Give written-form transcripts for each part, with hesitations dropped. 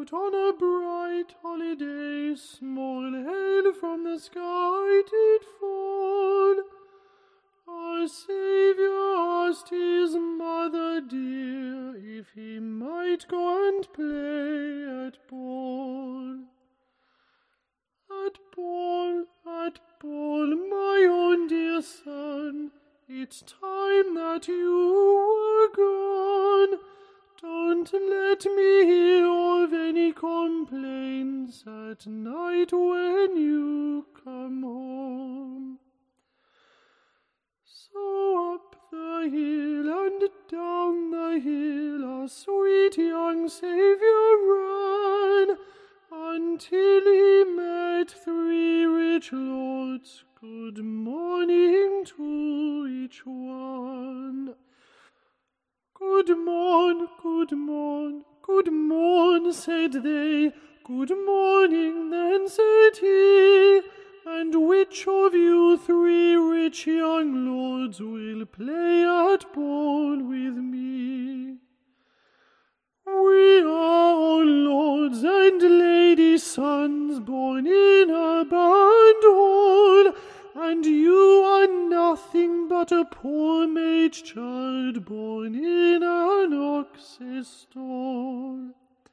that on a bright holiday small hail from the sky did fall. Our Saviour asked his mother dear if he might go and play at ball. At ball, my own dear son, it's time that you were gone. Don't let me hear of any complaints at night when you come home. So up the hill and down the hill our sweet young Saviour ran, until he met 3 rich lords. Good morning to each one. Good morn, good morn, good morn, said they. Good morning, then said he. And which of you 3 rich young lords will play at ball with me? We are all lords and ladies' sons, born in a band hall, and you are nothing but a poor maid's child, born in an ox's stall.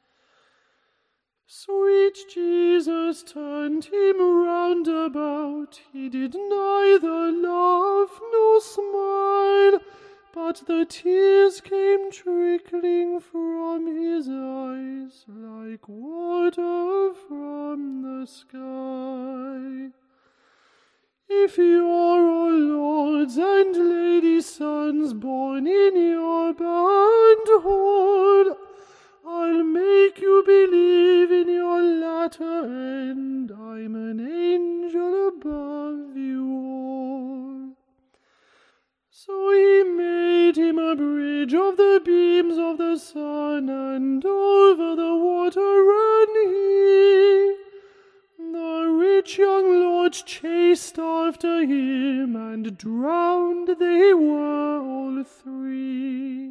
Sweet Jesus turned him round about, he did neither laugh nor smile, but the tears came trickling from his eyes like water from the sky. If you're all lords and ladies' sons, born in your band hall, I'll make you believe in your latter end I'm an angel above you all. So he made him a bridge of the beams of the sun, and over the water ran he. The rich young lords chased after him, and drowned they were all 3.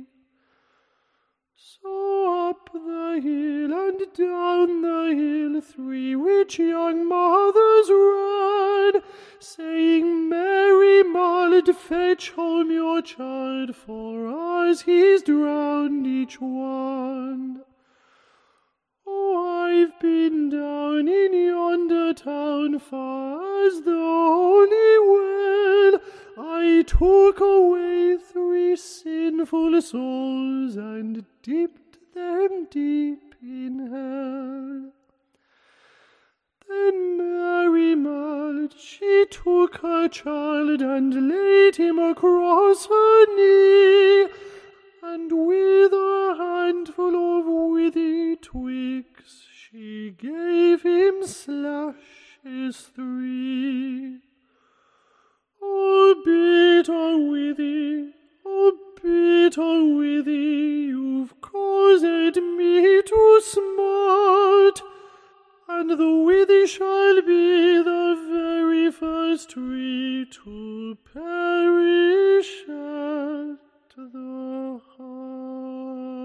So up the hill and down the hill 3 rich young mothers ran, saying, Mary Mulled, fetch home your child, for us he's drowned each one. Oh, I've been down in yonder town far as the Holy Well. I took away 3 sinful souls and dipped them deep in hell. Then Mary Mulled, she took her child and laid him across her knee, and with a handful of withy twigs she gave him slashes 3. Oh, bitter withy, you've caused me to smart, and the withy shall be the very first tree to perish at the heart.